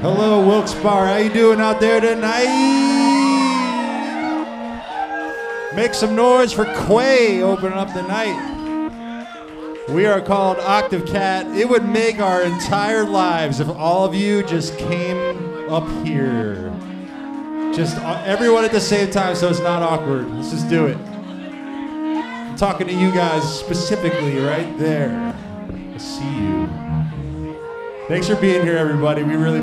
Hello, Wilkes-Barre. How you doing out there tonight? Make some noise for Quay opening up the night. We are called Octave Cat. It would make our entire lives if all of you just came up here. Just everyone at the same time so it's not awkward. Let's just do it. I'm talking to you guys specifically right there. I see you. Thanks for being here, everybody. We really